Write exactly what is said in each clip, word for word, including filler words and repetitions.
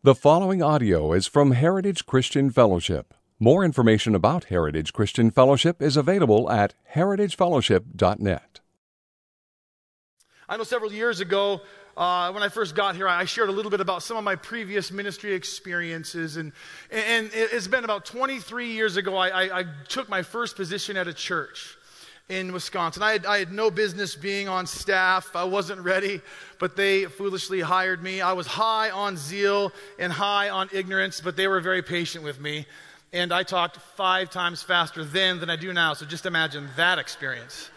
The following audio is from Heritage Christian Fellowship. More information about Heritage Christian Fellowship is available at heritage fellowship dot net. I know several years ago, uh, when I first got here, I shared a little bit about some of my previous ministry experiences. And, and it's been about twenty-three years ago, I, I, I took my first position at a church in Wisconsin. I had, I had no business being on staff. I wasn't ready, but they foolishly hired me. I was high on zeal and high on ignorance, but they were very patient with me. And I talked five times faster then than I do now, so just imagine that experience.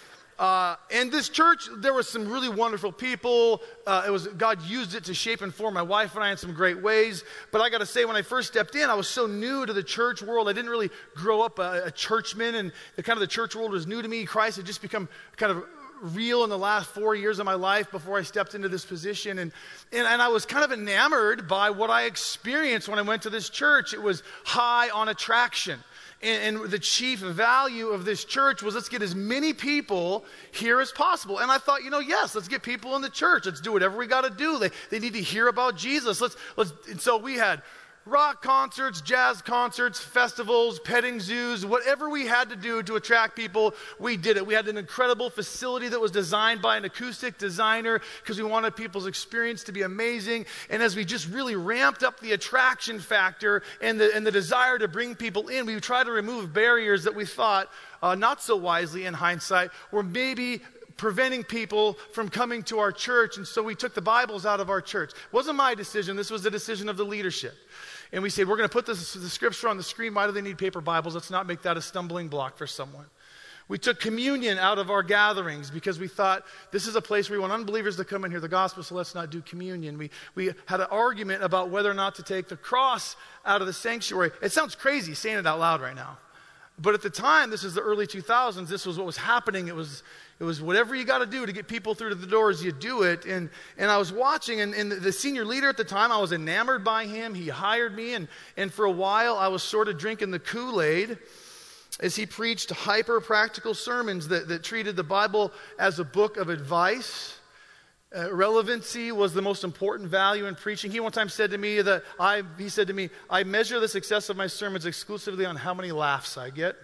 Uh, and this church, there were some really wonderful people. Uh, it was God used it to shape and form my wife and I in some great ways. But I got to say, when I first stepped in, I was so new to the church world. I didn't really grow up a, a churchman, and the kind of the church world was new to me. Christ had just become kind of real in the last four years of my life before I stepped into this position. And, and, and I was kind of enamored by what I experienced when I went to this church. It was high on attraction. And, and the chief value of this church was, let's get as many people here as possible. And I thought, you know, yes, let's get people in the church. Let's do whatever we got to do. They, they need to hear about Jesus. Let's, let's. And so we had rock concerts, jazz concerts, festivals, petting zoos, whatever we had to do to attract people, we did it. We had an incredible facility that was designed by an acoustic designer because we wanted people's experience to be amazing. And as we just really ramped up the attraction factor and the, and the desire to bring people in, we tried to remove barriers that we thought, uh, not so wisely in hindsight, were maybe preventing people from coming to our church. And so we took the Bibles out of our church. It wasn't my decision. This was the decision of the leadership. And we said, we're going to put this, the scripture on the screen. Why do they need paper Bibles? Let's not make that a stumbling block for someone. We took communion out of our gatherings because we thought this is a place where we want unbelievers to come and hear the gospel, so let's not do communion. We, we had an argument about whether or not to take the cross out of the sanctuary. It sounds crazy saying it out loud right now. But at the time, this is the early two thousands, this was what was happening. It was it was whatever you got to do to get people through to the doors, you do it. And and I was watching, and, and the senior leader at the time, I was enamored by him. He hired me, and, and for a while, I was sort of drinking the Kool-Aid as he preached hyper-practical sermons that, that treated the Bible as a book of advice. Uh, relevancy was the most important value in preaching. He one time said to me that I, he said to me, I measure the success of my sermons exclusively on how many laughs I get.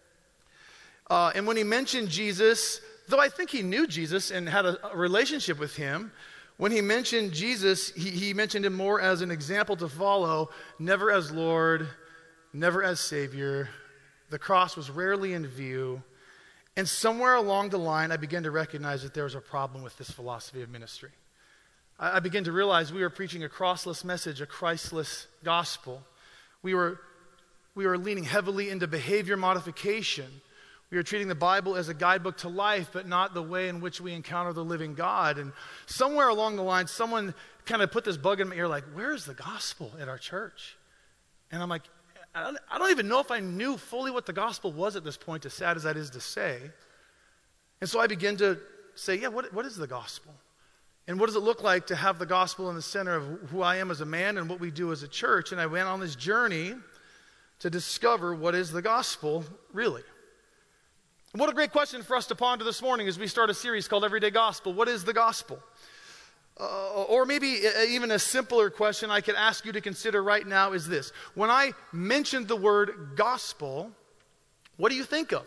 Uh, and when he mentioned Jesus, though I think he knew Jesus and had a, a relationship with him, when he mentioned Jesus, he, he mentioned him more as an example to follow, never as Lord, never as Savior. The cross was rarely in view. And somewhere along the line, I began to recognize that there was a problem with this philosophy of ministry. I, I began to realize we were preaching a crossless message, a Christless gospel. We were, we were leaning heavily into behavior modification. We were treating the Bible as a guidebook to life, but not the way in which we encounter the living God. And somewhere along the line, someone kind of put this bug in my ear, like, where's the gospel at our church? And I'm like, I don't, I don't even know if I knew fully what the gospel was at this point, as sad as that is to say. And so I began to say, yeah, what, what is the gospel? And what does it look like to have the gospel in the center of who I am as a man and what we do as a church? And I went on this journey to discover what is the gospel really. And what a great question for us to ponder this morning as we start a series called Everyday Gospel. What is the gospel? Uh, or maybe even a simpler question I could ask you to consider right now is this. When I mentioned the word gospel, what do you think of?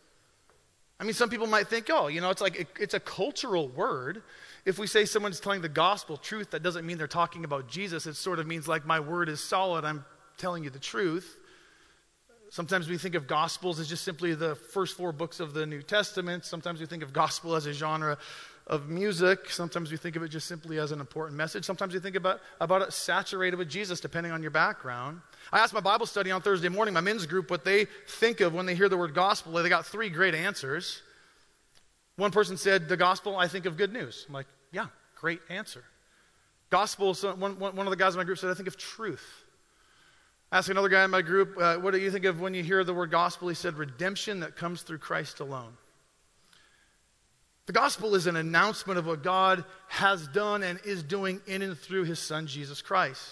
I mean, some people might think, oh, you know, it's like, it, it's a cultural word. If we say someone's telling the gospel truth, that doesn't mean they're talking about Jesus. It sort of means like my word is solid, I'm telling you the truth. Sometimes we think of Gospels as just simply the first four books of the New Testament. Sometimes we think of gospel as a genre of music. Sometimes we think of it just simply as an important message. Sometimes we think about, about it saturated with Jesus, depending on your background. I asked my Bible study on Thursday morning, my men's group, what they think of when they hear the word gospel. They got three great answers. One person said, the gospel, I think of good news. I'm like, yeah, great answer. Gospel, so one, one of the guys in my group said, I think of truth. I asked another guy in my group, uh, what do you think of when you hear the word gospel? He said, redemption that comes through Christ alone. The gospel is an announcement of what God has done and is doing in and through his son, Jesus Christ.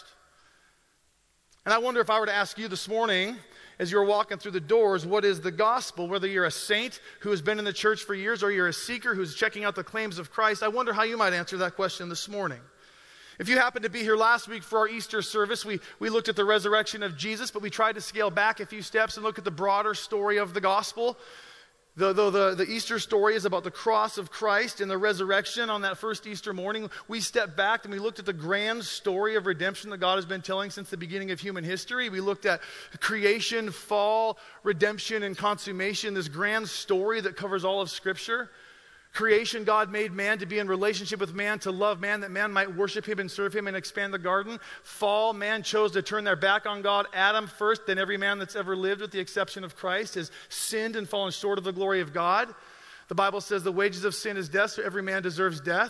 And I wonder if I were to ask you this morning, as you're walking through the doors, what is the gospel? Whether you're a saint who has been in the church for years or you're a seeker who's checking out the claims of Christ, I wonder how you might answer that question this morning. If you happened to be here last week for our Easter service, we, we looked at the resurrection of Jesus, but we tried to scale back a few steps and look at the broader story of the gospel. Though the, the, the Easter story is about the cross of Christ and the resurrection on that first Easter morning, we stepped back and we looked at the grand story of redemption that God has been telling since the beginning of human history. We looked at creation, fall, redemption, and consummation, this grand story that covers all of Scripture. Creation, God made man to be in relationship with man, to love man, that man might worship him and serve him and expand the garden. Fall, man chose to turn their back on God. Adam first, then every man that's ever lived, with the exception of Christ, has sinned and fallen short of the glory of God. The Bible says the wages of sin is death, so every man deserves death.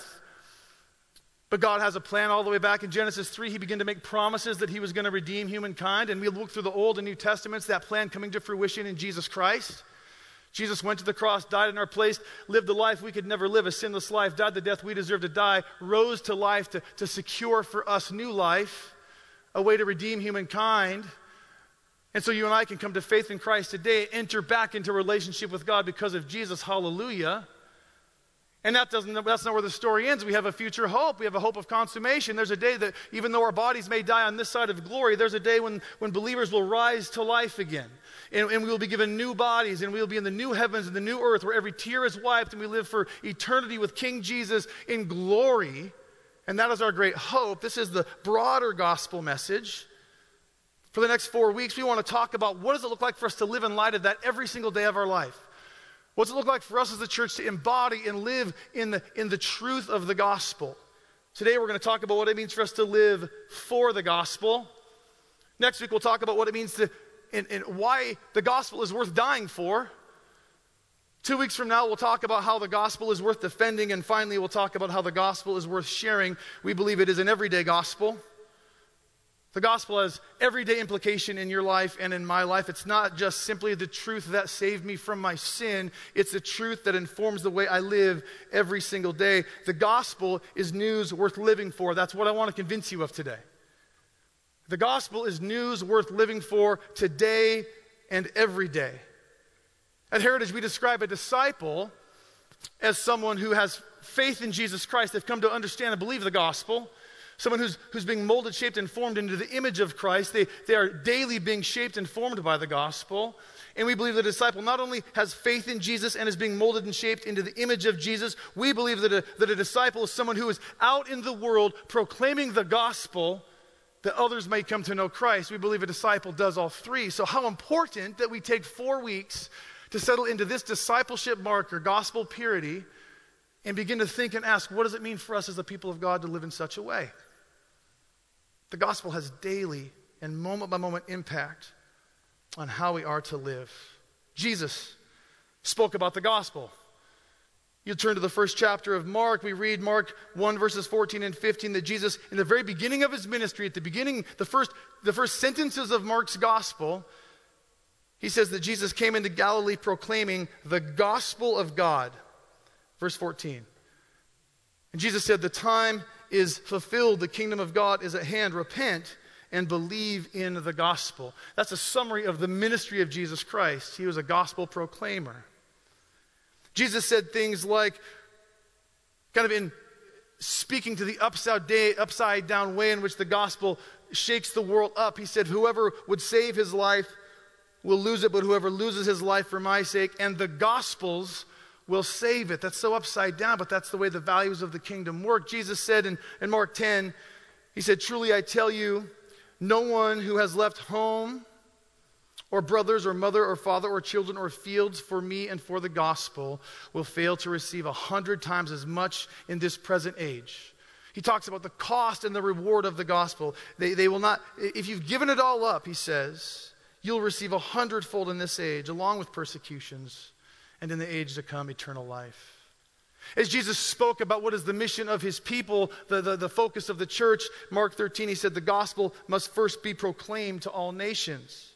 But God has a plan all the way back in Genesis three. He began to make promises that he was going to redeem humankind, and we look through the Old and New Testaments, that plan coming to fruition in Jesus Christ. Jesus went to the cross, died in our place, lived a life we could never live, a sinless life, died the death we deserve to die, rose to life to, to secure for us new life, a way to redeem humankind. And so you and I can come to faith in Christ today, enter back into relationship with God because of Jesus. Hallelujah. And that doesn't, that's not where the story ends. We have a future hope. We have a hope of consummation. There's a day that even though our bodies may die on this side of glory, there's a day when, when believers will rise to life again. And, and we will be given new bodies, and we will be in the new heavens and the new earth where every tear is wiped, and we live for eternity with King Jesus in glory. And that is our great hope. This is the broader gospel message. For the next four weeks, we want to talk about what does it look like for us to live in light of that every single day of our life. What's it look like for us as a church to embody and live in the, in the truth of the gospel? Today we're going to talk about what it means for us to live for the gospel. Next week we'll talk about what it means to, and, and why the gospel is worth dying for. Two weeks from now we'll talk about how the gospel is worth defending, and finally we'll talk about how the gospel is worth sharing. We believe it is an everyday gospel. The gospel has everyday implication in your life and in my life. It's not just simply the truth that saved me from my sin. It's the truth that informs the way I live every single day. The gospel is news worth living for. That's what I want to convince you of today. The gospel is news worth living for today and every day. At Heritage, we describe a disciple as someone who has faith in Jesus Christ. They've come to understand and believe the gospel. Someone who's, who's being molded, shaped, and formed into the image of Christ. They, they are daily being shaped and formed by the gospel. And we believe the disciple not only has faith in Jesus and is being molded and shaped into the image of Jesus, we believe that a, that a disciple is someone who is out in the world proclaiming the gospel that others may come to know Christ. We believe a disciple does all three. So how important that we take four weeks to settle into this discipleship marker, gospel purity, and begin to think and ask, what does it mean for us as the people of God to live in such a way? The gospel has daily and moment-by-moment impact on how we are to live. Jesus spoke about the gospel. You turn to the first chapter of Mark. We read Mark one, verses fourteen and fifteen, that Jesus, in the very beginning of his ministry, at the beginning, the first, the first sentences of Mark's gospel, he says that Jesus came into Galilee proclaiming the gospel of God. Verse fourteen. And Jesus said, the time is fulfilled, the kingdom of God is at hand. Repent and believe in the gospel. That's a summary of the ministry of Jesus Christ. He was a gospel proclaimer. Jesus said things like, kind of in speaking to the upside, day, upside down way in which the gospel shakes the world up. He said, whoever would save his life will lose it, but whoever loses his life for my sake and the gospel's will save it. That's so upside down, but that's the way the values of the kingdom work. Jesus said in, in Mark ten, he said, truly I tell you, no one who has left home or brothers or mother or father or children or fields for me and for the gospel will fail to receive a hundred times as much in this present age. He talks about the cost and the reward of the gospel. They, they will not, if you've given it all up, he says, you'll receive a hundredfold in this age, along with persecutions, and in the age to come, eternal life. As Jesus spoke about what is the mission of his people, the, the, the focus of the church, Mark thirteen, he said the gospel must first be proclaimed to all nations.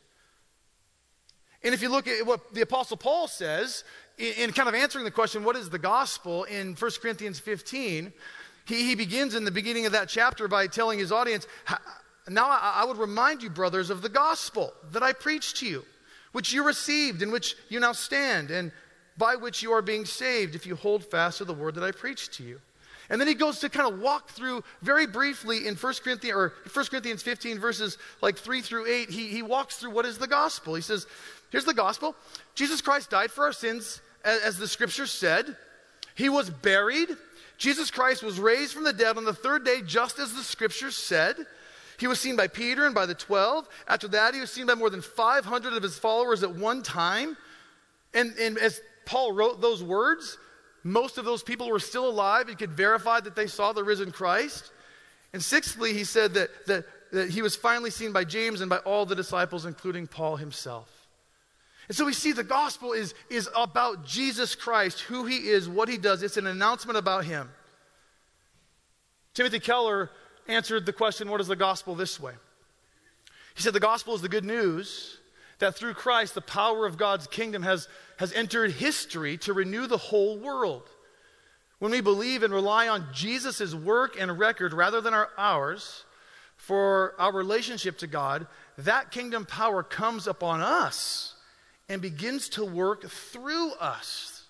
And if you look at what the Apostle Paul says, in, in kind of answering the question, what is the gospel, in First Corinthians fifteen, he, he begins in the beginning of that chapter by telling his audience, now I, I would remind you, brothers, of the gospel that I preached to you, which you received, in which you now stand, and by which you are being saved if you hold fast to the word that I preached to you. And then he goes to kind of walk through very briefly in First Corinthians, or First Corinthians fifteen, verses like three through eight, he, he walks through what is the gospel. He says, here's the gospel. Jesus Christ died for our sins, as, as the scripture said. He was buried. Jesus Christ was raised from the dead on the third day, just as the scriptures said. He was seen by Peter and by the twelve. After that, he was seen by more than five hundred of his followers at one time. And, and as Paul wrote those words, most of those people were still alive and could verify that they saw the risen Christ. And sixthly, he said that, that, that he was finally seen by James and by all the disciples, including Paul himself. And so we see the gospel is, is about Jesus Christ, who he is, what he does. It's an announcement about him. Timothy Keller answered the question, what is the gospel, this way. He said the gospel is the good news that through Christ, the power of God's kingdom has, has entered history to renew the whole world. When we believe and rely on Jesus' work and record rather than our, ours for our relationship to God, that kingdom power comes upon us and begins to work through us.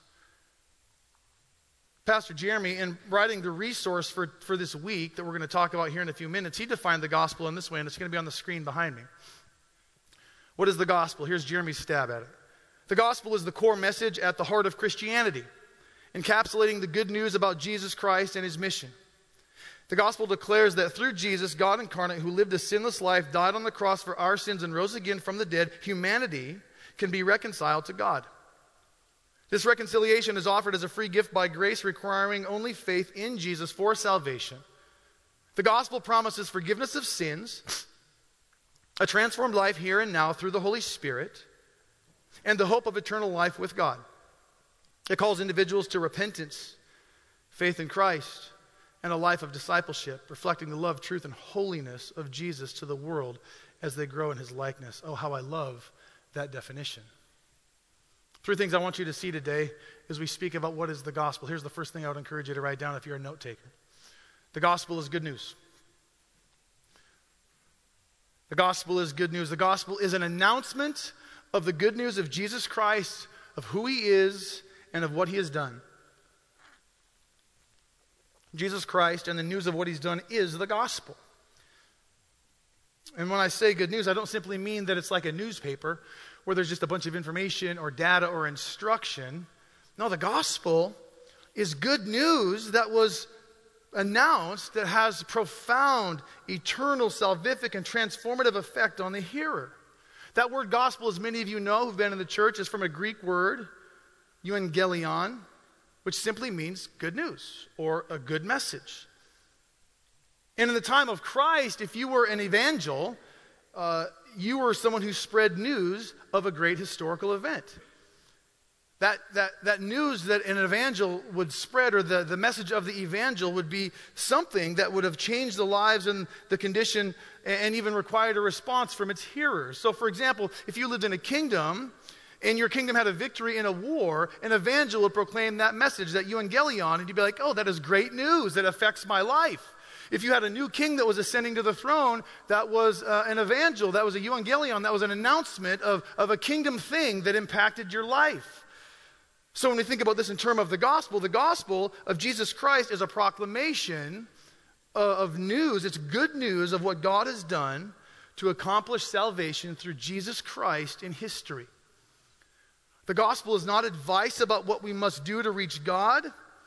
Pastor Jeremy, in writing the resource for, for this week that we're going to talk about here in a few minutes, he defined the gospel in this way, and it's going to be on the screen behind me. What is the gospel? Here's Jeremy's stab at it. The gospel is the core message at the heart of Christianity, encapsulating the good news about Jesus Christ and his mission. The gospel declares that through Jesus, God incarnate, who lived a sinless life, died on the cross for our sins, and rose again from the dead, humanity can be reconciled to God. This reconciliation is offered as a free gift by grace, requiring only faith in Jesus for salvation. The gospel promises forgiveness of sins, a transformed life here and now through the Holy Spirit, and the hope of eternal life with God. It calls individuals to repentance, faith in Christ, and a life of discipleship, reflecting the love, truth, and holiness of Jesus to the world as they grow in his likeness. Oh, how I love that definition. Three things I want you to see today as we speak about what is the gospel. Here's the first thing I would encourage you to write down if you're a note taker. The gospel is good news. The gospel is good news. The gospel is an announcement of the good news of Jesus Christ, of who he is, and of what he has done. Jesus Christ and the news of what he's done is the gospel. And when I say good news, I don't simply mean that it's like a newspaper where there's just a bunch of information or data or instruction. No, the gospel is good news that was announced that has profound, eternal, salvific, and transformative effect on the hearer. That word gospel, as many of you know who've been in the church, is from a Greek word, euangelion, which simply means good news or a good message. And in the time of Christ, if you were an evangel, uh, you were someone who spread news of a great historical event. That, that, that news that an evangel would spread, or the, the message of the evangel, would be something that would have changed the lives and the condition and even required a response from its hearers. So, for example, if you lived in a kingdom and your kingdom had a victory in a war, an evangel would proclaim that message, that euangelion, and you'd be like, oh, that is great news that affects my life. If you had a new king that was ascending to the throne, that was uh, an evangel, that was a euangelion, that was an announcement of, of a kingdom thing that impacted your life. So when we think about this in terms of the gospel, the gospel of Jesus Christ is a proclamation of, of news. It's good news of what God has done to accomplish salvation through Jesus Christ in history. The gospel is not advice about what we must do to reach God.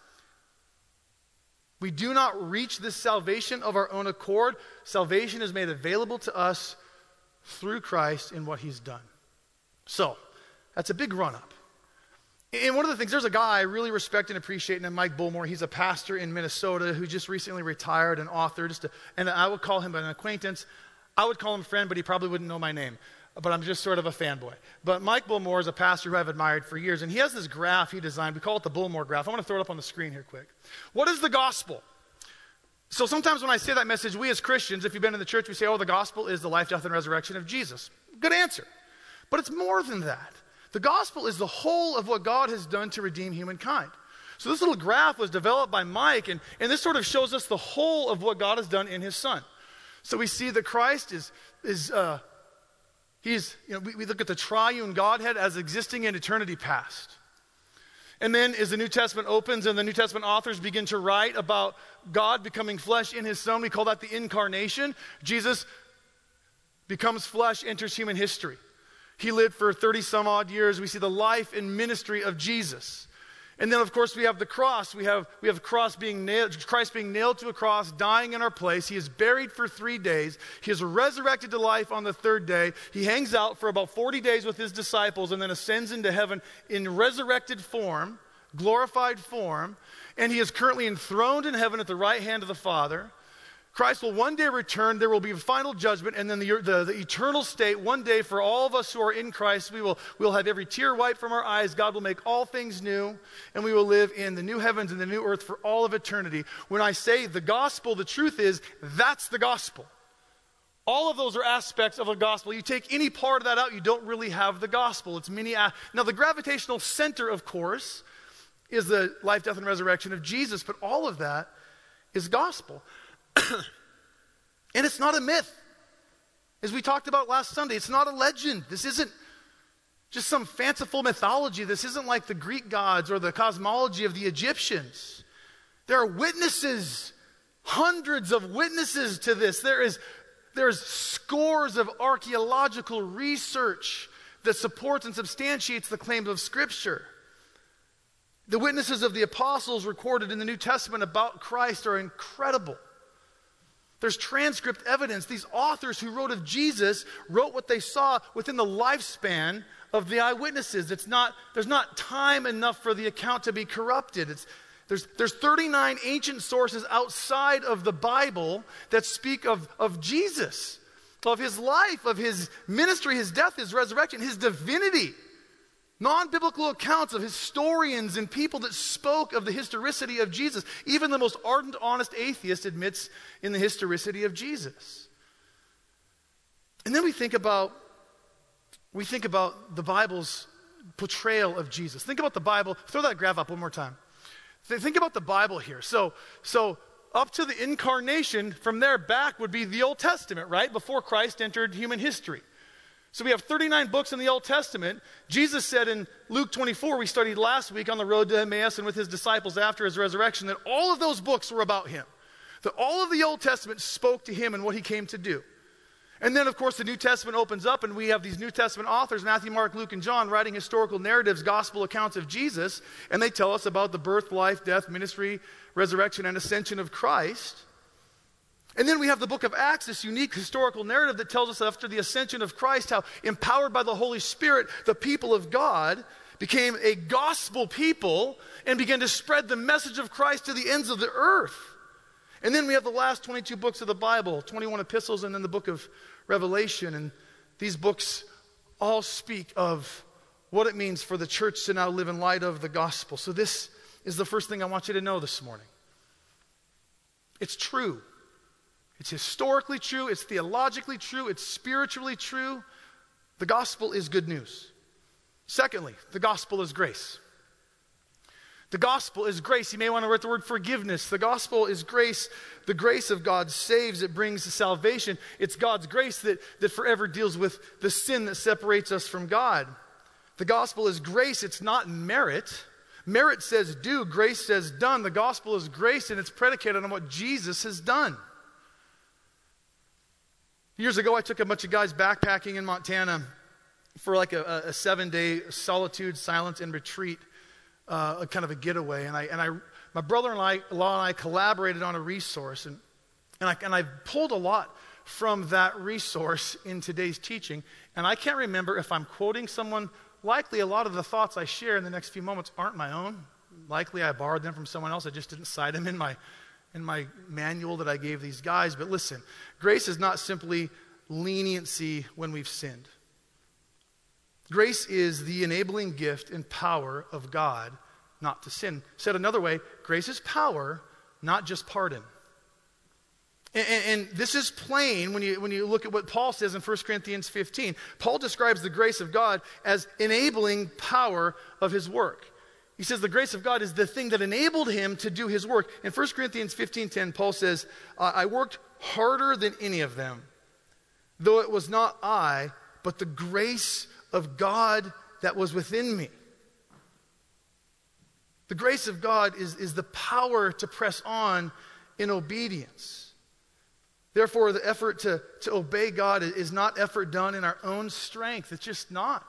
We do not reach this salvation of our own accord. Salvation is made available to us through Christ in what he's done. So, that's a big run-up. And one of the things, there's a guy I really respect and appreciate named Mike Bullmore. He's a pastor in Minnesota who just recently retired, an author, just a, and I would call him an acquaintance. I would call him a friend, but he probably wouldn't know my name. But I'm just sort of a fanboy. But Mike Bullmore is a pastor who I've admired for years, and he has this graph he designed. We call it the Bullmore graph. I want to throw it up on the screen here quick. What is the gospel? So sometimes when I say that message, we as Christians, if you've been in the church, we say, oh, the gospel is the life, death, and resurrection of Jesus. Good answer. But it's more than that. The gospel is the whole of what God has done to redeem humankind. So this little graph was developed by Mike, and, and this sort of shows us the whole of what God has done in his Son. So we see that Christ is, is uh, he's, you know, we, we look at the triune Godhead as existing in eternity past. And then as the New Testament opens and the New Testament authors begin to write about God becoming flesh in his Son, we call that the incarnation. Jesus becomes flesh, enters human history. He lived for thirty some odd years. We see the life and ministry of Jesus. And then, of course, we have the cross. We have, we have cross being nailed, Christ being nailed to a cross, dying in our place. He is buried for three days. He is resurrected to life on the third day. He hangs out for about forty days with his disciples and then ascends into heaven in resurrected form, glorified form. And he is currently enthroned in heaven at the right hand of the Father. Christ will one day return. There will be a final judgment, and then the, the, the eternal state. One day, for all of us who are in Christ, we will we'll have every tear wiped from our eyes. God will make all things new, and we will live in the new heavens and the new earth for all of eternity. When I say the gospel, the truth is that's the gospel. All of those are aspects of a gospel. You take any part of that out, you don't really have the gospel. It's many. A- now, the gravitational center, of course, is the life, death, and resurrection of Jesus, but all of that is gospel. And it's not a myth. As we talked about last Sunday, it's not a legend. This isn't just some fanciful mythology. This isn't like the Greek gods or the cosmology of the Egyptians. There are witnesses, hundreds of witnesses to this. There is there's scores of archaeological research that supports and substantiates the claims of Scripture. The witnesses of the apostles recorded in the New Testament about Christ are incredible. There's transcript evidence. These authors who wrote of Jesus wrote what they saw within the lifespan of the eyewitnesses. It's not, there's not time enough for the account to be corrupted. It's, there's, there's thirty-nine ancient sources outside of the Bible that speak of, of Jesus, of his life, of his ministry, his death, his resurrection, his divinity. Non-biblical accounts of historians and people that spoke of the historicity of Jesus. Even the most ardent, honest atheist admits in the historicity of Jesus. And then we think about, we think about the Bible's portrayal of Jesus. Think about the Bible. Throw that graph up one more time. Think about the Bible here. So, so up to the incarnation, from there back would be the Old Testament, right? Before Christ entered human history. So we have thirty-nine books in the Old Testament. Jesus said in Luke twenty-four, we studied last week on the road to Emmaus and with his disciples after his resurrection, that all of those books were about him. That all of the Old Testament spoke to him and what he came to do. And then, of course, the New Testament opens up and we have these New Testament authors, Matthew, Mark, Luke, and John, writing historical narratives, gospel accounts of Jesus, and they tell us about the birth, life, death, ministry, resurrection, and ascension of Christ. And then we have the book of Acts, this unique historical narrative that tells us after the ascension of Christ, how empowered by the Holy Spirit, the people of God became a gospel people and began to spread the message of Christ to the ends of the earth. And then we have the last twenty-two books of the Bible, twenty-one epistles, and then the book of Revelation. And these books all speak of what it means for the church to now live in light of the gospel. So this is the first thing I want you to know this morning. It's true. It's historically true, it's theologically true, it's spiritually true. The gospel is good news. Secondly, the gospel is grace. The gospel is grace. You may want to write the word forgiveness. The gospel is grace. The grace of God saves. It brings salvation. It's God's grace that, that forever deals with the sin that separates us from God. The gospel is grace. It's not merit. Merit says do. Grace says done. The gospel is grace, and it's predicated on what Jesus has done. Years ago, I took a bunch of guys backpacking in Montana for like a, a seven-day solitude, silence, and retreat, uh, a kind of a getaway. And I, and I, my brother-in-law and I collaborated on a resource, and and I and I pulled a lot from that resource in today's teaching. And I can't remember if I'm quoting someone. Likely, a lot of the thoughts I share in the next few moments aren't my own. Likely, I borrowed them from someone else. I just didn't cite them in my. in my manual that I gave these guys. But listen, grace is not simply leniency when we've sinned. Grace is the enabling gift and power of God not to sin. Said another way, grace is power, not just pardon. And, and, and this is plain when you, when you look at what Paul says in First Corinthians fifteen. Paul describes the grace of God as enabling power of his work. He says the grace of God is the thing that enabled him to do his work. In First Corinthians fifteen ten, Paul says, I worked harder than any of them, though it was not I, but the grace of God that was within me. The grace of God is, is the power to press on in obedience. Therefore, the effort to, to obey God is not effort done in our own strength. It's just not.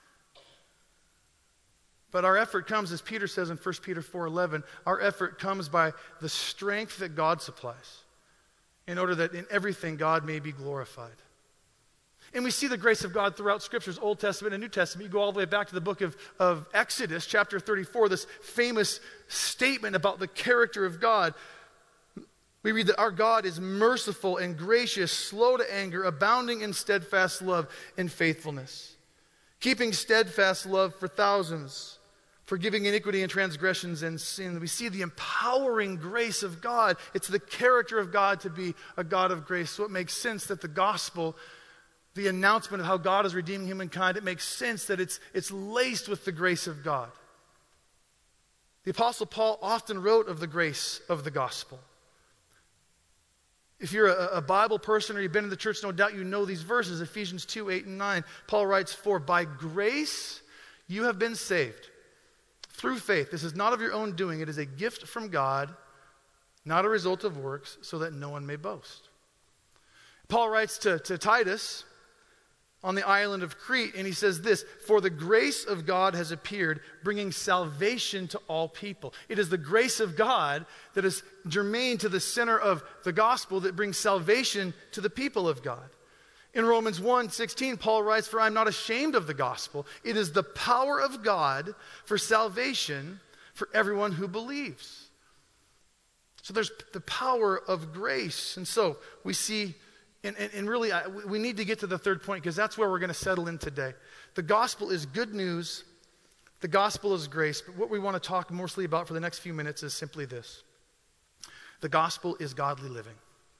But our effort comes, as Peter says in First Peter four eleven, our effort comes by the strength that God supplies, in order that in everything God may be glorified. And we see the grace of God throughout Scriptures, Old Testament and New Testament. You go all the way back to the book of, of Exodus, chapter thirty-four, this famous statement about the character of God. We read that our God is merciful and gracious, slow to anger, abounding in steadfast love and faithfulness, keeping steadfast love for thousands, forgiving iniquity and transgressions and sin. We see the empowering grace of God. It's the character of God to be a God of grace. So it makes sense that the gospel, the announcement of how God is redeeming humankind, it makes sense that it's, it's laced with the grace of God. The Apostle Paul often wrote of the grace of the gospel. If you're a, a Bible person or you've been in the church, no doubt you know these verses, Ephesians two, eight, and nine. Paul writes, "For by grace you have been saved, through faith. This is not of your own doing. It is a gift from God, not a result of works, so that no one may boast." Paul writes to, to Titus on the island of Crete, and he says this, "For the grace of God has appeared, bringing salvation to all people." It is the grace of God that is germane to the center of the gospel that brings salvation to the people of God. In Romans one sixteen, Paul writes, "For I am not ashamed of the gospel. It is the power of God for salvation for everyone who believes." So there's the power of grace. And so we see, and, and, and really I, we need to get to the third point, because that's where we're going to settle in today. The gospel is good news. The gospel is grace. But what we want to talk mostly about for the next few minutes is simply this. The gospel is godly living.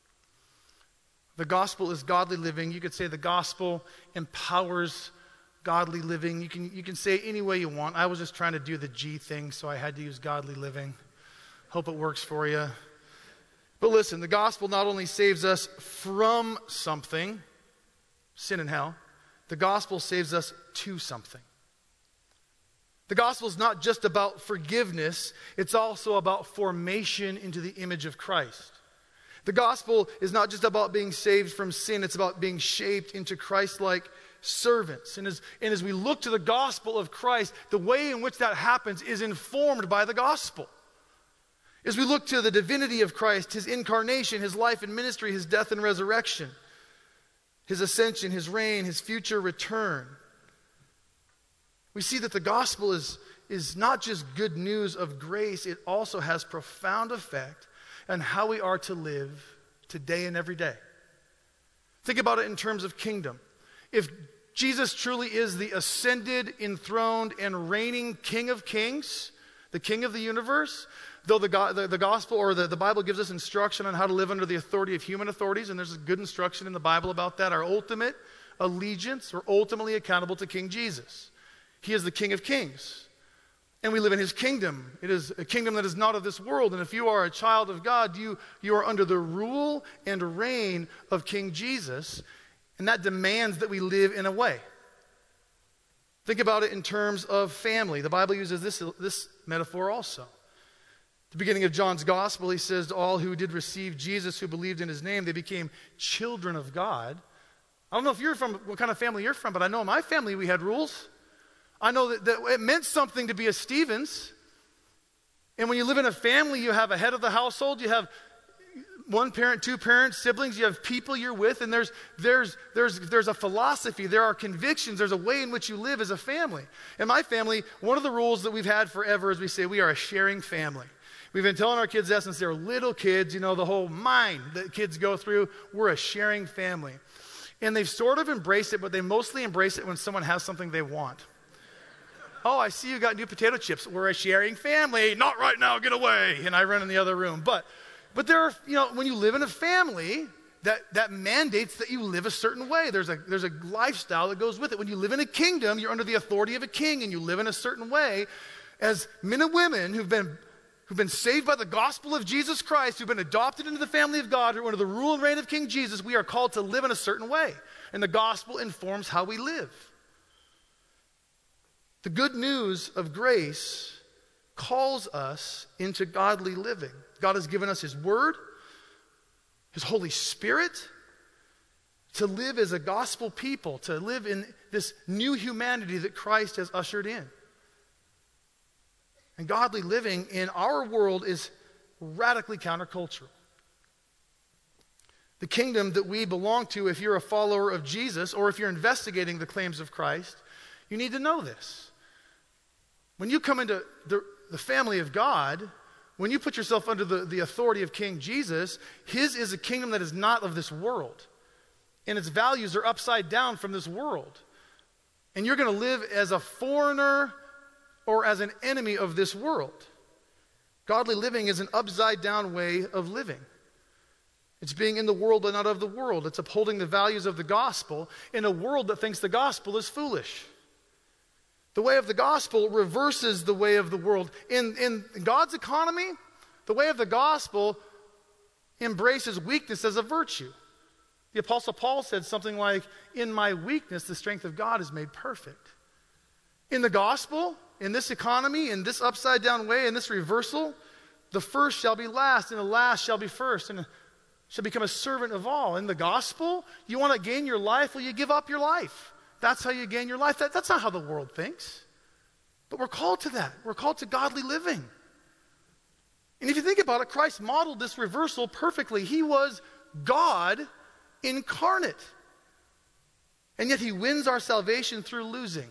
The gospel is godly living. You could say the gospel empowers godly living. You can, you can say it any way you want. I was just trying to do the G thing, so I had to use godly living. Hope it works for you. But listen, the gospel not only saves us from something, sin and hell, the gospel saves us to something. The gospel is not just about forgiveness, it's also about formation into the image of Christ. The gospel is not just about being saved from sin, it's about being shaped into Christ-like servants. And as, and as we look to the gospel of Christ, the way in which that happens is informed by the gospel. As we look to the divinity of Christ, his incarnation, his life and ministry, his death and resurrection, his ascension, his reign, his future return, we see that the gospel is, is not just good news of grace, it also has profound effect on how we are to live today and every day. Think about it in terms of kingdom. If Jesus truly is the ascended, enthroned, and reigning King of Kings, the King of the universe, though the, go- the, the gospel or the, the Bible gives us instruction on how to live under the authority of human authorities, and there's a good instruction in the Bible about that, our ultimate allegiance, we're ultimately accountable to King Jesus. He is the King of Kings. And we live in his kingdom. It is a kingdom that is not of this world. And if you are a child of God, you, you are under the rule and reign of King Jesus. And that demands that we live in a way. Think about it in terms of family. The Bible uses this, this metaphor also. At the beginning of John's gospel, he says, to all who did receive Jesus, who believed in his name, they became children of God. I don't know if you're from, what kind of family you're from, but I know in my family we had rules. I know that, that it meant something to be a Stevens. And when you live in a family, you have a head of the household, you have one parent, two parents, siblings, you have people you're with, and there's, there's, there's, there's a philosophy, there are convictions, there's a way in which you live as a family. In my family, one of the rules that we've had forever is we say we are a sharing family. We've been telling our kids that since they're little kids, you know, the whole mind that kids go through, we're a sharing family. And they've sort of embraced it, but they mostly embrace it when someone has something they want. Oh, I see you got new potato chips. We're a sharing family. Not right now, get away. And I run in the other room. But but there are, you know, when you live in a family, that, that mandates that you live a certain way. There's a there's a lifestyle that goes with it. When you live in a kingdom, you're under the authority of a king and you live in a certain way. As men and women who've been who've been saved by the gospel of Jesus Christ, who've been adopted into the family of God, who are under the rule and reign of King Jesus, we are called to live in a certain way. And the gospel informs how we live. The good news of grace calls us into godly living. God has given us his word, his Holy Spirit, to live as a gospel people, to live in this new humanity that Christ has ushered in. And godly living in our world is radically countercultural. The kingdom that we belong to, if you're a follower of Jesus, or if you're investigating the claims of Christ, you need to know this. When you come into the, the family of God, when you put yourself under the, the authority of King Jesus, his is a kingdom that is not of this world. And its values are upside down from this world. And you're going to live as a foreigner or as an enemy of this world. Godly living is an upside down way of living. It's being in the world but not of the world. It's upholding the values of the gospel in a world that thinks the gospel is foolish. The way of the gospel reverses the way of the world. In, in God's economy, the way of the gospel embraces weakness as a virtue. The Apostle Paul said something like, "In my weakness, the strength of God is made perfect." In the gospel, in this economy, in this upside down way, in this reversal, the first shall be last, and the last shall be first, and shall become a servant of all. In the gospel, you want to gain your life? Well, you give up your life. That's how you gain your life. That, that's not how the world thinks. But we're called to that. We're called to godly living. And if you think about it, Christ modeled this reversal perfectly. He was God incarnate. And yet he wins our salvation through losing.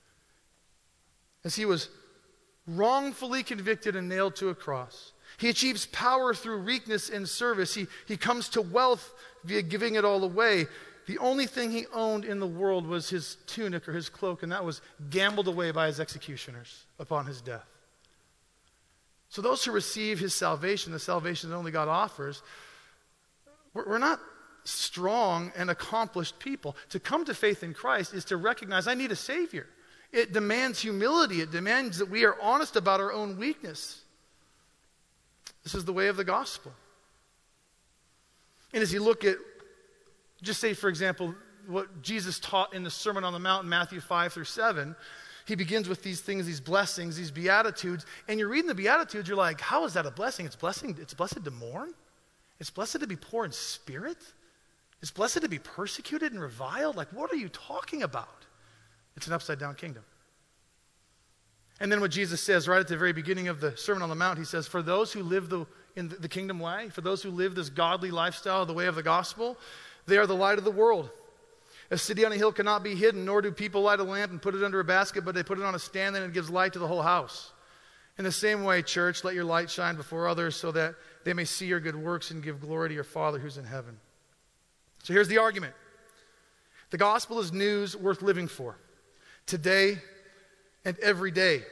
As he was wrongfully convicted and nailed to a cross. He achieves power through weakness and service. He, he comes to wealth via giving it all away. The only thing he owned in the world was his tunic or his cloak, and that was gambled away by his executioners upon his death. So those who receive his salvation, the salvation that only God offers, we're, we're not strong and accomplished people. To come to faith in Christ is to recognize I need a Savior. It demands humility. It demands that we are honest about our own weakness. This is the way of the gospel. And as you look at, just say, for example, what Jesus taught in the Sermon on the Mount in Matthew five through seven, he begins with these things, these blessings, these beatitudes, and you're reading the beatitudes, you're like, how is that a blessing? It's blessing. It's blessed to mourn. It's blessed to be poor in spirit. It's blessed to be persecuted and reviled. Like, what are you talking about? It's an upside-down kingdom. And then what Jesus says right at the very beginning of the Sermon on the Mount, he says, for those who live the, in the kingdom way, for those who live this godly lifestyle, the way of the gospel, they are the light of the world. A city on a hill cannot be hidden, nor do people light a lamp and put it under a basket, but they put it on a stand and it gives light to the whole house. In the same way, church, let your light shine before others so that they may see your good works and give glory to your Father who's in heaven. So here's the argument. The gospel is news worth living for, today and every day.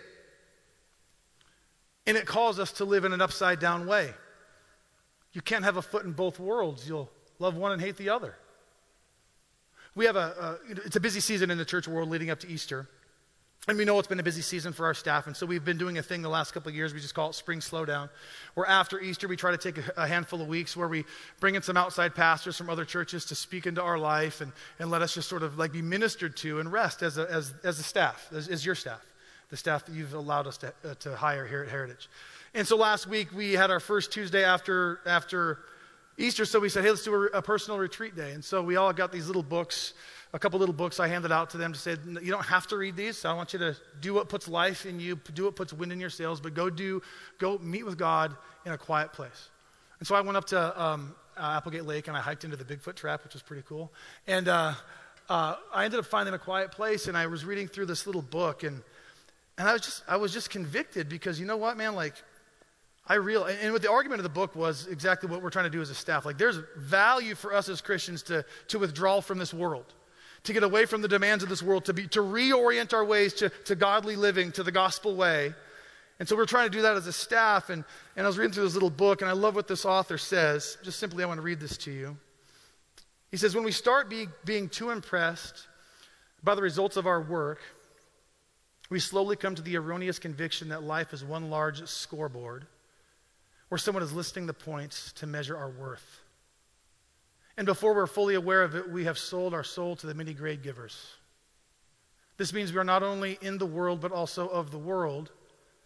And it calls us to live in an upside-down way. You can't have a foot in both worlds. You'll love one and hate the other. We have a, a, it's a busy season in the church world leading up to Easter. And we know it's been a busy season for our staff. And so we've been doing a thing the last couple of years. We just call it Spring Slowdown. Where after Easter, we try to take a, a handful of weeks where we bring in some outside pastors from other churches to speak into our life and, and let us just sort of like be ministered to and rest as a, as, as a staff, as, as your staff, the staff that you've allowed us to, uh, to hire here at Heritage. And so last week, we had our first Tuesday after after Easter, so we said, hey, let's do a, a personal retreat day. And so we all got these little books, a couple little books I handed out to them to say, you don't have to read these. I want you to do what puts life in you, do what puts wind in your sails, but go do, go meet with God in a quiet place. And so I went up to um, uh, Applegate Lake and I hiked into the Bigfoot Trap, which was pretty cool. And uh, uh, I ended up finding a quiet place and I was reading through this little book and and I was just I was just convicted because you know what, man, like I real and what the argument of the book was exactly what we're trying to do as a staff. Like there's value for us as Christians to to withdraw from this world, to get away from the demands of this world, to be to reorient our ways to, to godly living, to the gospel way. And so we're trying to do that as a staff. And, and I was reading through this little book, and I love what this author says. Just simply, I want to read this to you. He says, when we start be, being too impressed by the results of our work, we slowly come to the erroneous conviction that life is one large scoreboard where someone is listing the points to measure our worth. And before we're fully aware of it, we have sold our soul to the many grade givers. This means we are not only in the world, but also of the world.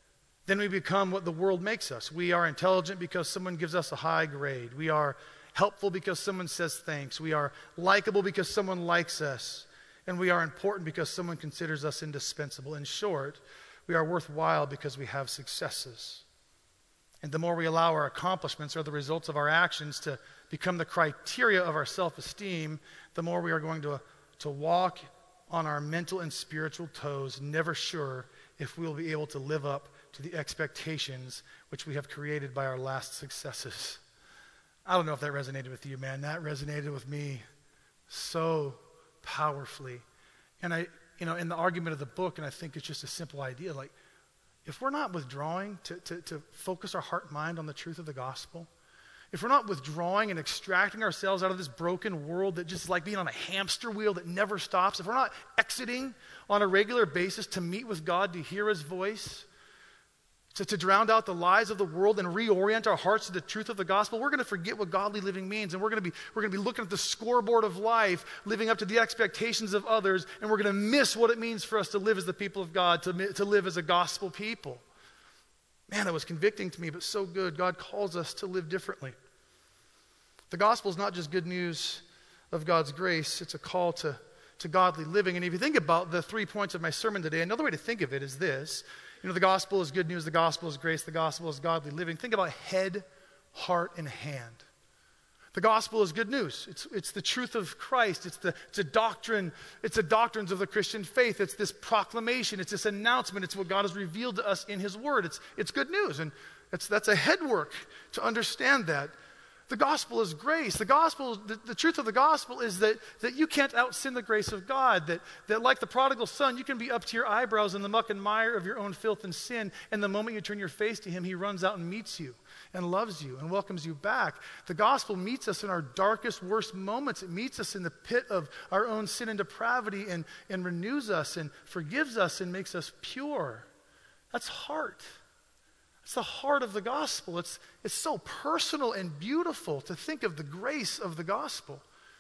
then we become what the world makes us. We are intelligent because someone gives us a high grade. We are helpful because someone says thanks. We are likable because someone likes us. And we are important because someone considers us indispensable. In short, we are worthwhile because we have successes. And the more we allow our accomplishments or the results of our actions to become the criteria of our self-esteem, the more we are going to, to walk on our mental and spiritual toes, never sure if we will be able to live up to the expectations which we have created by our last successes. I don't know if that resonated with you, man. That resonated with me so powerfully. And I, you know, in the argument of the book, and I think it's just a simple idea, like, if we're not withdrawing to, to, to focus our heart and mind on the truth of the gospel, if we're not withdrawing and extracting ourselves out of this broken world that just is like being on a hamster wheel that never stops, if we're not exiting on a regular basis to meet with God, to hear his voice, to, to drown out the lies of the world and reorient our hearts to the truth of the gospel, we're going to forget what godly living means, and we're going to be we're going to be looking at the scoreboard of life, living up to the expectations of others, and we're going to miss what it means for us to live as the people of God, to, to live as a gospel people. Man, that was convicting to me, but so good. God calls us to live differently. The gospel is not just good news of God's grace, it's a call to, to godly living. And if you think about the three points of my sermon today, another way to think of it is this. You know, the gospel is good news, the gospel is grace, the gospel is godly living. Think about head, heart, and hand. The gospel is good news. It's, it's the truth of Christ. It's the, it's a doctrine. It's the doctrines of the Christian faith. It's this proclamation. It's this announcement. It's what God has revealed to us in his word. It's, it's good news. And it's, that's a head work to understand that. The gospel is grace. The gospel, the, the truth of the gospel is that, that you can't out-sin the grace of God. That, that like the prodigal son, you can be up to your eyebrows in the muck and mire of your own filth and sin, and the moment you turn your face to him, he runs out and meets you and loves you and welcomes you back. The gospel meets us in our darkest, worst moments. It meets us in the pit of our own sin and depravity and, and renews us and forgives us and makes us pure. That's heart. It's the heart of the gospel. It's, it's so personal and beautiful to think of the grace of the gospel.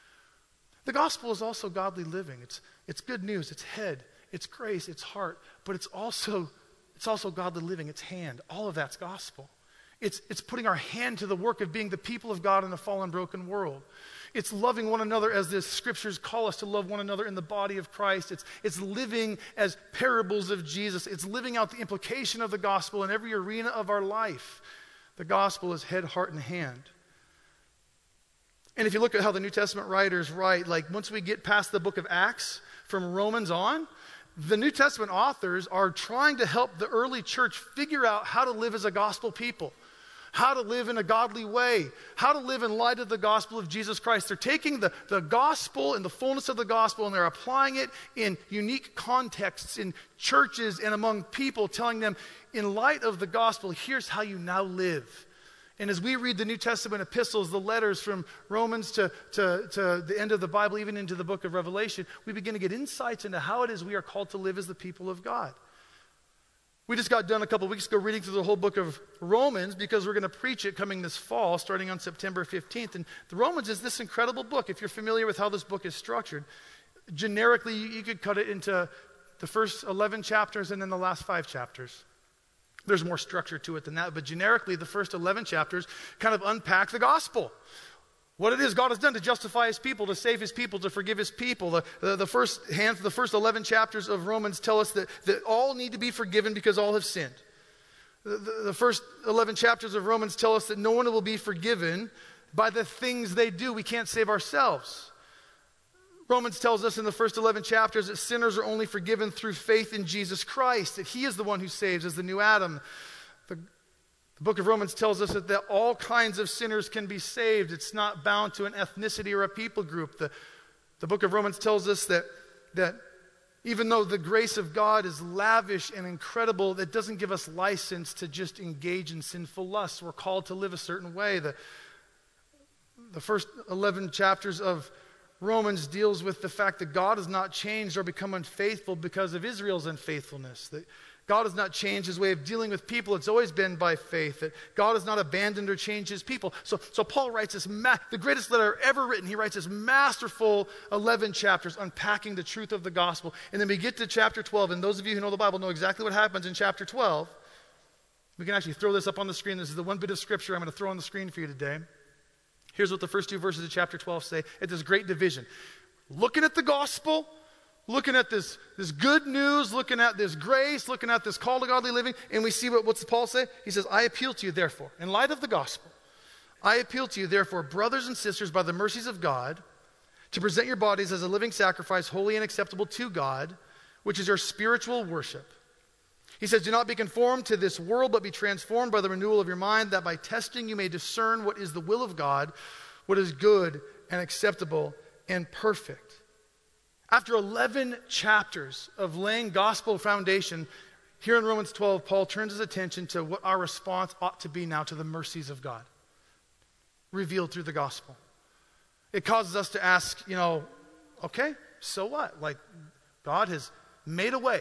The gospel is also godly living. It's, it's good news. It's head. It's grace. It's heart. But it's also, it's also godly living. It's hand. All of that's gospel. It's, it's putting our hand to the work of being the people of God in a fallen, broken world. It's loving one another as the scriptures call us to love one another in the body of Christ. It's, it's living as parables of Jesus. It's living out the implication of the gospel in every arena of our life. The gospel is head, heart, and hand. And if you look at how the New Testament writers write, like once we get past the book of Acts, from Romans on, the New Testament authors are trying to help the early church figure out how to live as a gospel people. How to live in a godly way, how to live in light of the gospel of Jesus Christ. They're taking the, the gospel and the fullness of the gospel and they're applying it in unique contexts in churches and among people, telling them, in light of the gospel, here's how you now live. And as we read the New Testament epistles, the letters from Romans to, to, to the end of the Bible, even into the book of Revelation, we begin to get insights into how it is we are called to live as the people of God. We just got done a couple weeks ago reading through the whole book of Romans because we're going to preach it coming this fall, starting on September fifteenth. And the Romans is this incredible book. If you're familiar with how this book is structured, generically you, you could cut it into the first eleven chapters and then the last five chapters. There's more structure to it than that, but generically the first eleven chapters kind of unpack the gospel. What it is God has done to justify his people, to save his people, to forgive his people. The, the, the, first, hand, the first eleven chapters of Romans tell us that, that all need to be forgiven because all have sinned. The, the, the first eleven chapters of Romans tell us that no one will be forgiven by the things they do. We can't save ourselves. Romans tells us in the first eleven chapters that sinners are only forgiven through faith in Jesus Christ, that he is the one who saves as the new Adam. The, The book of Romans tells us that, that all kinds of sinners can be saved. It's not bound to an ethnicity or a people group. The, the book of Romans tells us that, that even though the grace of God is lavish and incredible, that doesn't give us license to just engage in sinful lusts. We're called to live a certain way. The, the first eleven chapters of Romans deals with the fact that God has not changed or become unfaithful because of Israel's unfaithfulness. That God has not changed his way of dealing with people. It's always been by faith. That God has not abandoned or changed his people. So, so Paul writes this, ma- the greatest letter ever written. He writes this masterful eleven chapters unpacking the truth of the gospel. And then we get to chapter twelve. And those of you who know the Bible know exactly what happens in chapter twelve. We can actually throw this up on the screen. This is the one bit of scripture I'm going to throw on the screen for you today. Here's what the first two verses of chapter twelve say. It's this great division. Looking at the gospel, looking at this, this good news, looking at this grace, looking at this call to godly living, and we see what what's Paul say? He says, I appeal to you, therefore, in light of the gospel, I appeal to you, therefore, brothers and sisters, by the mercies of God, to present your bodies as a living sacrifice, holy and acceptable to God, which is your spiritual worship. He says, do not be conformed to this world, but be transformed by the renewal of your mind, that by testing you may discern what is the will of God, what is good and acceptable and perfect. After eleven chapters of laying gospel foundation, here in Romans twelve, Paul turns his attention to what our response ought to be now to the mercies of God, revealed through the gospel. It causes us to ask, you know, okay, so what? Like, God has made a way.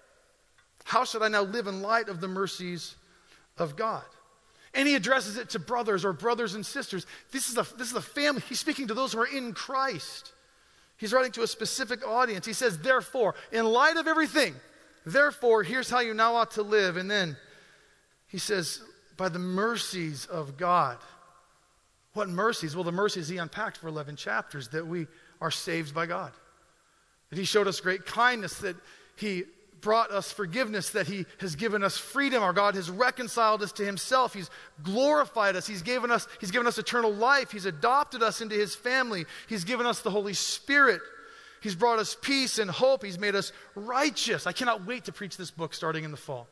How should I now live in light of the mercies of God? And he addresses it to brothers or brothers and sisters. This is a, this is a family. He's speaking to those who are in Christ. He's writing to a specific audience. He says, therefore, in light of everything, therefore, here's how you now ought to live. And then he says, by the mercies of God. What mercies? Well, the mercies he unpacked for eleven chapters, that we are saved by God. That he showed us great kindness, that he brought us forgiveness, that he has given us freedom. Our God has reconciled us to himself. He's glorified us. He's given us, he's given us eternal life. He's adopted us into his family. He's given us the Holy Spirit. He's brought us peace and hope. He's made us righteous. I cannot wait to preach this book starting in the fall.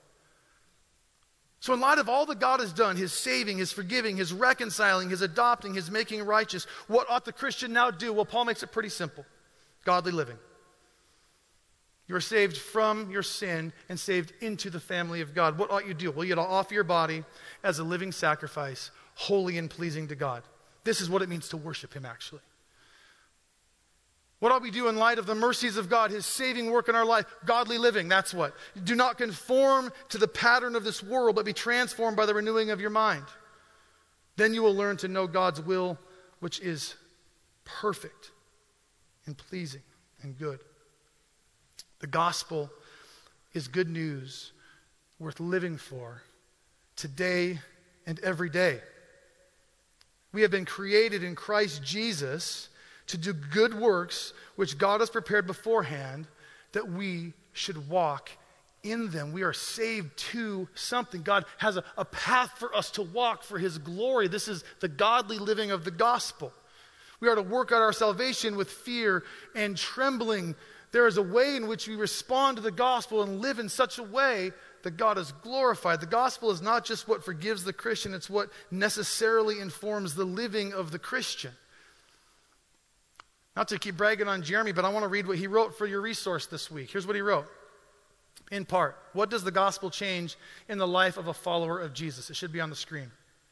So in light of all that God has done, his saving, his forgiving, his reconciling, his adopting, his making righteous, what ought the Christian now do? Well, Paul makes it pretty simple. Godly living. You are saved from your sin and saved into the family of God. What ought you do? Well, you ought to offer your body as a living sacrifice, holy and pleasing to God. This is what it means to worship him, actually. What ought we do in light of the mercies of God, his saving work in our life? Godly living, that's what. Do not conform to the pattern of this world, but be transformed by the renewing of your mind. Then you will learn to know God's will, which is perfect and pleasing and good. The gospel is good news worth living for today and every day. We have been created in Christ Jesus to do good works which God has prepared beforehand that we should walk in them. We are saved to something. God has a, a path for us to walk for his glory. This is the godly living of the gospel. We are to work out our salvation with fear and trembling. There is a way in which we respond to the gospel and live in such a way that God is glorified. The gospel is not just what forgives the Christian, it's what necessarily informs the living of the Christian. Not to keep bragging on Jeremy, but I want to read what he wrote for your resource this week. Here's what he wrote. In part, what does the gospel change in the life of a follower of Jesus? It should be on the screen.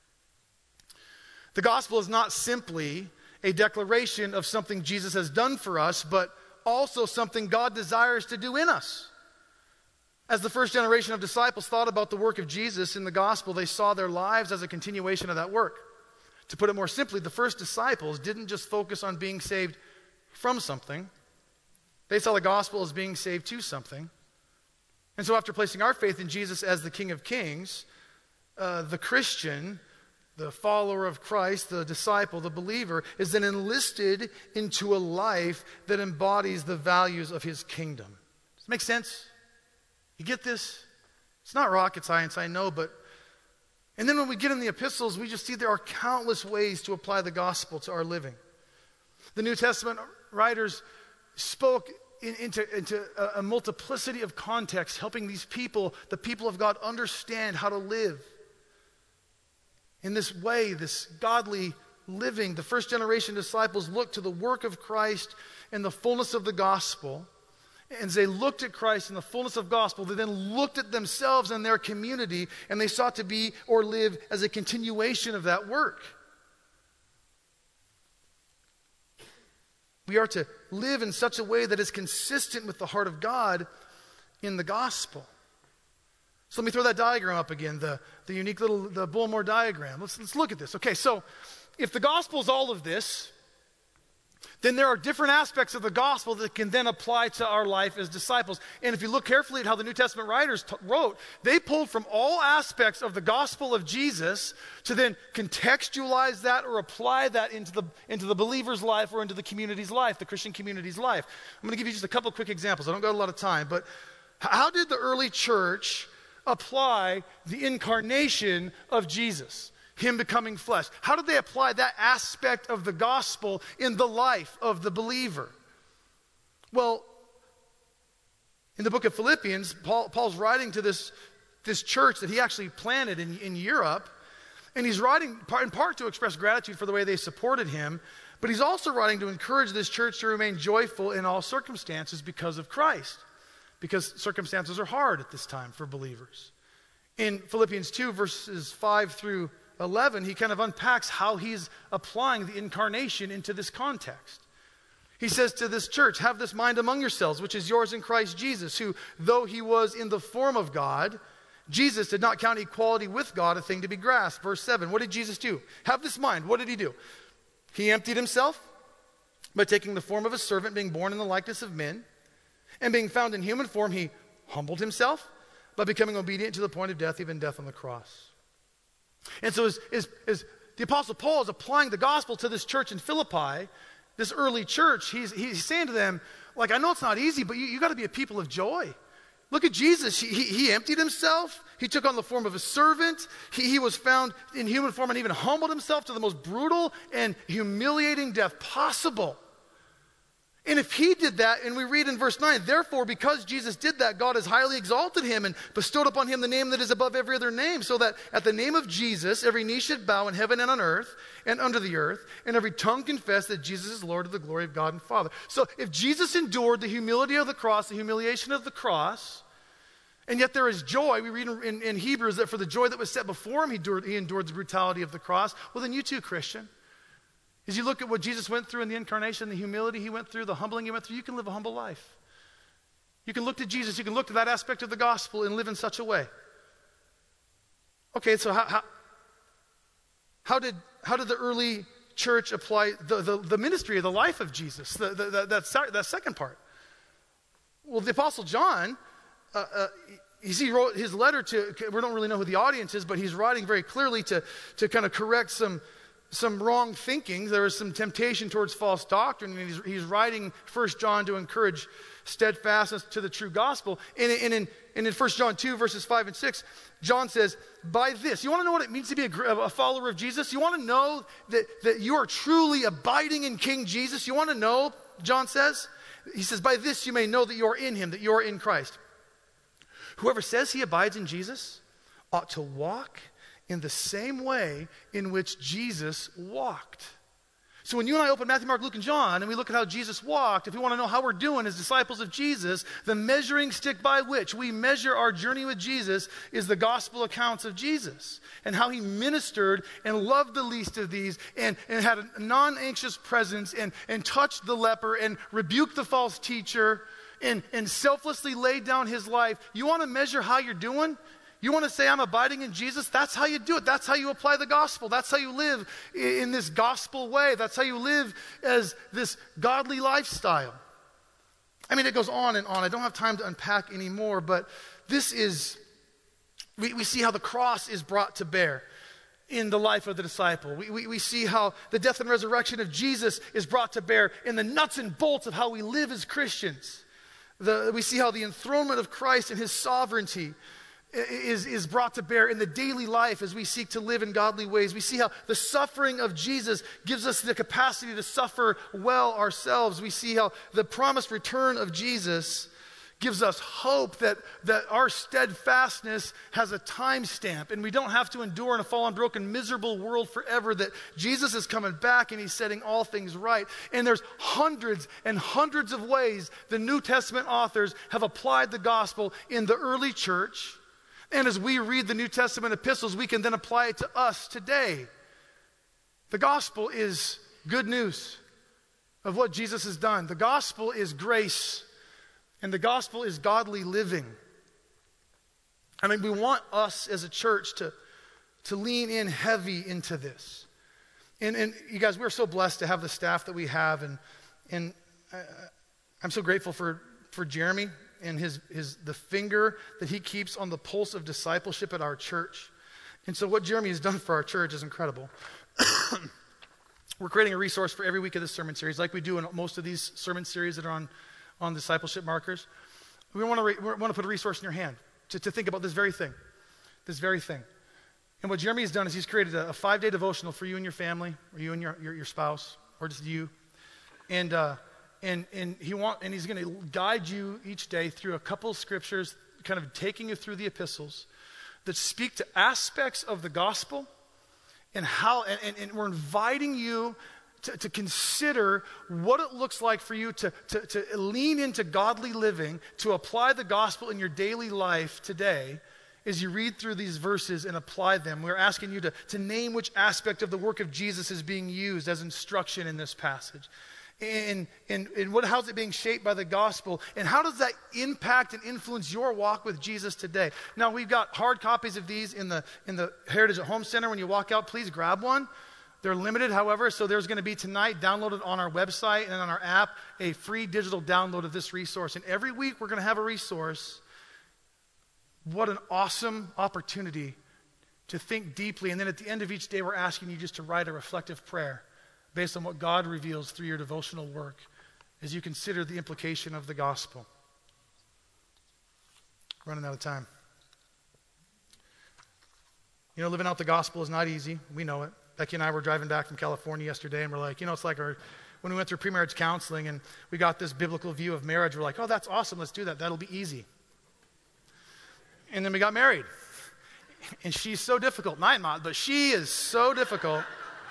The gospel is not simply a declaration of something Jesus has done for us, but also something God desires to do in us. As the first generation of disciples thought about the work of Jesus in the gospel, they saw their lives as a continuation of that work. To put it more simply, the first disciples didn't just focus on being saved from something. They saw the gospel as being saved to something. And so after placing our faith in Jesus as the King of Kings, uh, the Christian, the follower of Christ, the disciple, the believer, is then enlisted into a life that embodies the values of his kingdom. Does it make sense? You get this? It's not rocket science, I know, but... And then when we get in the epistles, we just see there are countless ways to apply the gospel to our living. The New Testament writers spoke in, into, into a, a multiplicity of contexts, helping these people, the people of God, understand how to live. In this way, this godly living, the first generation disciples looked to the work of Christ and the fullness of the gospel. And as they looked at Christ in the fullness of gospel, they then looked at themselves and their community, and they sought to be or live as a continuation of that work. We are to live in such a way that is consistent with the heart of God in the gospel. So let me throw that diagram up again, the, the unique little the Bullmore diagram. Let's, let's look at this. Okay, so if the gospel is all of this, then there are different aspects of the gospel that can then apply to our life as disciples. And if you look carefully at how the New Testament writers t- wrote, they pulled from all aspects of the gospel of Jesus to then contextualize that or apply that into the, into the believer's life or into the community's life, the Christian community's life. I'm going to give you just a couple quick examples. I don't got a lot of time, but how did the early church apply the incarnation of Jesus? Him becoming flesh. How did they apply that aspect of the gospel in the life of the believer? Well, in the book of Philippians, Paul, Paul's writing to this, this church that he actually planted in, in Europe, and he's writing in part to express gratitude for the way they supported him, but he's also writing to encourage this church to remain joyful in all circumstances because of Christ, because circumstances are hard at this time for believers. In Philippians two, verses five through eleven, he kind of unpacks how he's applying the incarnation into this context. He says to this church, have this mind among yourselves, which is yours in Christ Jesus, who, though he was in the form of God, Jesus did not count equality with God a thing to be grasped. Verse seven, what did Jesus do? Have this mind. What did he do? He emptied himself by taking the form of a servant, being born in the likeness of men, and being found in human form, he humbled himself by becoming obedient to the point of death, even death on the cross. And so as, as, as the Apostle Paul is applying the gospel to this church in Philippi, this early church, he's, he's saying to them, like, I know it's not easy, but you, you got to be a people of joy. Look at Jesus. He, he, he emptied himself. He took on the form of a servant. He, he was found in human form and even humbled himself to the most brutal and humiliating death possible. And if he did that, and we read in verse nine, therefore, because Jesus did that, God has highly exalted him and bestowed upon him the name that is above every other name, so that at the name of Jesus, every knee should bow in heaven and on earth and under the earth, and every tongue confess that Jesus is Lord to the glory of God and Father. So if Jesus endured the humility of the cross, the humiliation of the cross, and yet there is joy, we read in, in, in Hebrews that for the joy that was set before him, he endured, he endured the brutality of the cross. Well, then you too, Christian. As you look at what Jesus went through in the incarnation, the humility he went through, the humbling he went through, you can live a humble life. You can look to Jesus, you can look to that aspect of the gospel and live in such a way. Okay, so how, how, how, did, how did the early church apply the, the, the ministry of the life of Jesus, the, the, the, that, that second part? Well, the Apostle John, uh, uh, he wrote his letter to, we don't really know who the audience is, but he's writing very clearly to, to kind of correct some some wrong thinking. There was some temptation towards false doctrine, and he's, he's writing First John to encourage steadfastness to the true gospel. And, and, in, and in First John two, verses five and six, John says, by this, you want to know what it means to be a, a follower of Jesus? You want to know that, that you are truly abiding in King Jesus? You want to know, John says? He says, by this you may know that you are in him, that you are in Christ. Whoever says he abides in Jesus ought to walk in the same way in which Jesus walked. So when you and I open Matthew, Mark, Luke, and John, and we look at how Jesus walked, if we want to know how we're doing as disciples of Jesus, the measuring stick by which we measure our journey with Jesus is the gospel accounts of Jesus and how he ministered and loved the least of these and, and had a non-anxious presence and, and touched the leper and rebuked the false teacher and, and selflessly laid down his life. You want to measure how you're doing? You want to say, I'm abiding in Jesus? That's how you do it. That's how you apply the gospel. That's how you live in this gospel way. That's how you live as this godly lifestyle. I mean, it goes on and on. I don't have time to unpack anymore, but this is, we, we see how the cross is brought to bear in the life of the disciple. We, we, we see how the death and resurrection of Jesus is brought to bear in the nuts and bolts of how we live as Christians. The, we see how the enthronement of Christ and his sovereignty Is, is brought to bear in the daily life as we seek to live in godly ways. We see how the suffering of Jesus gives us the capacity to suffer well ourselves. We see how the promised return of Jesus gives us hope that, that our steadfastness has a time stamp and we don't have to endure in a fallen, broken, miserable world forever, that Jesus is coming back and he's setting all things right. And there's hundreds and hundreds of ways the New Testament authors have applied the gospel in the early church. And as we read the New Testament epistles, we can then apply it to us today. The gospel is good news of what Jesus has done. The gospel is grace, and the gospel is godly living. I mean, we want us as a church to, to lean in heavy into this. And, and you guys, we're so blessed to have the staff that we have. And, and uh, I'm so grateful for, for Jeremy and his, his the finger that he keeps on the pulse of discipleship at our church. And so what Jeremy has done for our church is incredible. We're creating a resource for every week of this sermon series, like we do in most of these sermon series that are on, on discipleship markers. We want to re- we want to put a resource in your hand to, to think about this very thing, this very thing. And what Jeremy has done is he's created a, a five-day devotional for you and your family, or you and your, your, your spouse, or just you. And uh, and and he want and he's going to guide you each day through a couple of scriptures, kind of taking you through the epistles that speak to aspects of the gospel. And how, and, and, and we're inviting you to, to consider what it looks like for you to, to, to lean into godly living, to apply the gospel in your daily life today as you read through these verses and apply them. We're asking you to, to name which aspect of the work of Jesus is being used as instruction in this passage. And, and, and what, how's it being shaped by the gospel? And how does that impact and influence your walk with Jesus today? Now, we've got hard copies of these in the, in the Heritage at Home Center. When you walk out, please grab one. They're limited, however, so there's going to be tonight, downloaded on our website and on our app, a free digital download of this resource. And every week, we're going to have a resource. What an awesome opportunity to think deeply. And then at the end of each day, we're asking you just to write a reflective prayer based on what God reveals through your devotional work as you consider the implication of the gospel. Running out of time. You know, living out the gospel is not easy. We know it. Becky and I were driving back from California yesterday, and we're like, you know, it's like our, when we went through pre-marriage counseling and we got this biblical view of marriage, we're like, oh, that's awesome. Let's do that. That'll be easy. And then we got married. And she's so difficult. I'm not, but she is so difficult.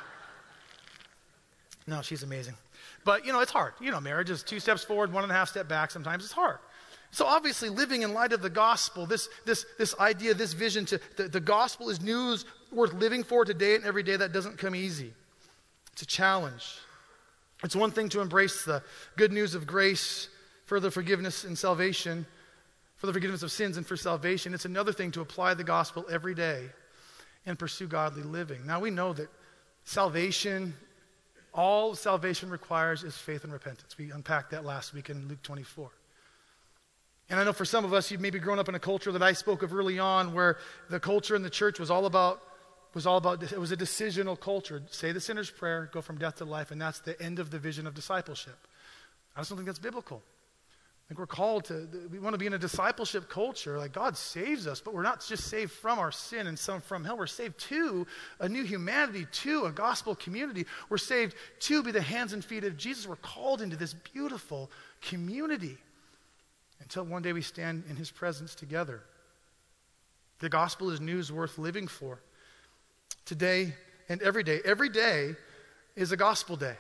No, she's amazing. But, you know, it's hard. You know, marriage is two steps forward, one and a half step back. Sometimes it's hard. So obviously, living in light of the gospel, this this this idea, this vision to the, the gospel is news worth living for today and every day. That doesn't come easy. It's a challenge. It's one thing to embrace the good news of grace for the forgiveness and salvation, for the forgiveness of sins and for salvation. It's another thing to apply the gospel every day and pursue godly living. Now, we know that salvation, all salvation requires is faith and repentance. We unpacked that last week in Luke twenty-four. And I know for some of us, you've maybe grown up in a culture that I spoke of early on where the culture in the church was all about, was all about, it was a decisional culture. Say the sinner's prayer, go from death to life, and that's the end of the vision of discipleship. I just don't think that's biblical. I think we're called to, we want to be in a discipleship culture. Like God saves us, but we're not just saved from our sin and some from hell. We're saved to a new humanity, to a gospel community. We're saved to be the hands and feet of Jesus. We're called into this beautiful community until one day we stand in his presence together. The gospel is news worth living for. Today and every day. Every day is a gospel day.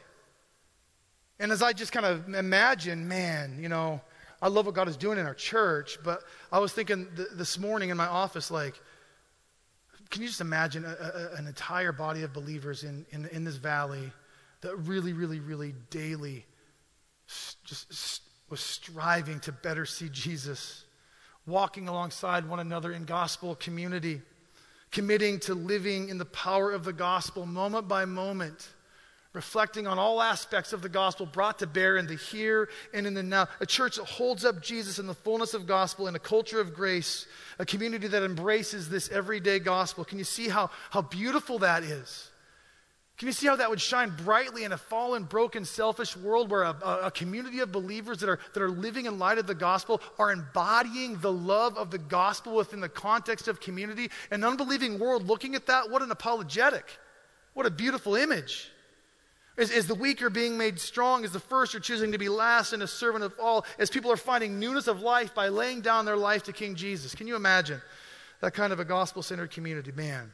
And as I just kind of imagine, man, you know, I love what God is doing in our church, but I was thinking th- this morning in my office, like, can you just imagine a, a, an entire body of believers in, in, in this valley that really, really, really daily s- just s- was striving to better see Jesus, walking alongside one another in gospel community, committing to living in the power of the gospel moment by moment, reflecting on all aspects of the gospel brought to bear in the here and in the now. A church that holds up Jesus in the fullness of gospel in a culture of grace, a community that embraces this everyday gospel. Can you see how, how beautiful that is? Can you see how that would shine brightly in a fallen, broken, selfish world where a, a, a community of believers that are, that are living in light of the gospel are embodying the love of the gospel within the context of community? An unbelieving world looking at that, what an apologetic. What a beautiful image. As, as the weak are being made strong, as the first are choosing to be last and a servant of all, as people are finding newness of life by laying down their life to King Jesus. Can you imagine that kind of a gospel-centered community? Man,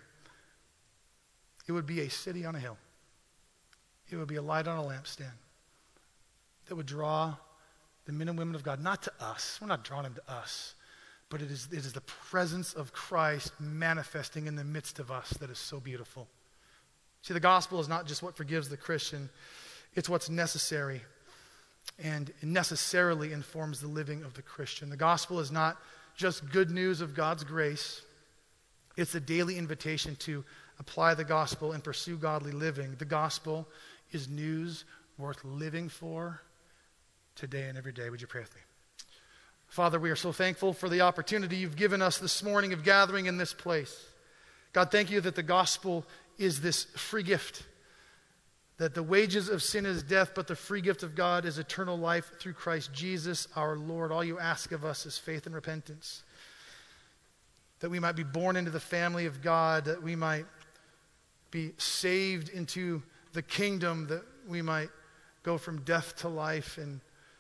it would be a city on a hill. It would be a light on a lampstand that would draw the men and women of God, not to us. We're not drawing them to us, but it is, it is the presence of Christ manifesting in the midst of us that is so beautiful. See, the gospel is not just what forgives the Christian, it's what's necessary and necessarily informs the living of the Christian. The gospel is not just good news of God's grace, it's a daily invitation to apply the gospel, and pursue godly living. The gospel is news worth living for today and every day. Would you pray with me? Father, we are so thankful for the opportunity you've given us this morning of gathering in this place. God, thank you that the gospel is this free gift, that the wages of sin is death, but the free gift of God is eternal life through Christ Jesus our Lord. All you ask of us is faith and repentance, that we might be born into the family of God, that we might be saved into the kingdom, that we might go from death to life, and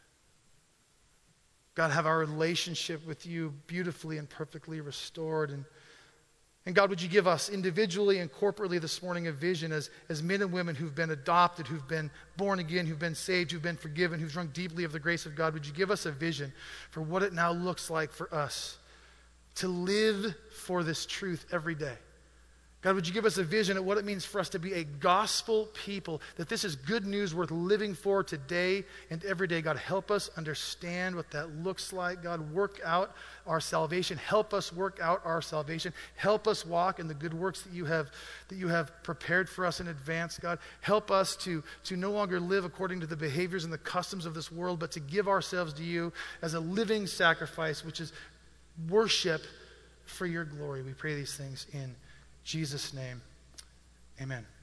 God, have our relationship with you beautifully and perfectly restored. And, and God, would you give us individually and corporately this morning a vision as, as men and women who've been adopted, who've been born again, who've been saved, who've been forgiven, who've drunk deeply of the grace of God. Would you give us a vision for what it now looks like for us to live for this truth every day? God, would you give us a vision of what it means for us to be a gospel people, that this is good news worth living for today and every day. God, help us understand what that looks like. God, work out our salvation. Help us work out our salvation. Help us walk in the good works that you have, that you have prepared for us in advance, God. Help us to, to no longer live according to the behaviors and the customs of this world, but to give ourselves to you as a living sacrifice, which is worship for your glory. We pray these things in Jesus' name, amen.